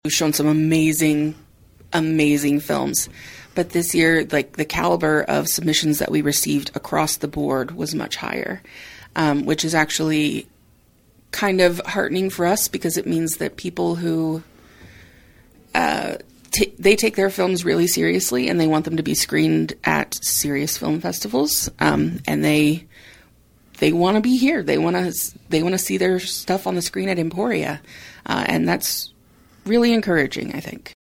We've shown some amazing films. But this year, like, the caliber of submissions that we received across the board was much higher, which is actually kind of heartening for us because it means that people who they take their films really seriously and they want them to be screened at serious film festivals, and they want to be here. They want to see their stuff on the screen at Emporia, and that's really encouraging, I think.